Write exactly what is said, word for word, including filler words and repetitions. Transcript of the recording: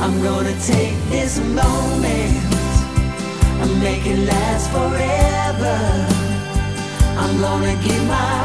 I'm gonna take this moment and make it last forever. I'm gonna give my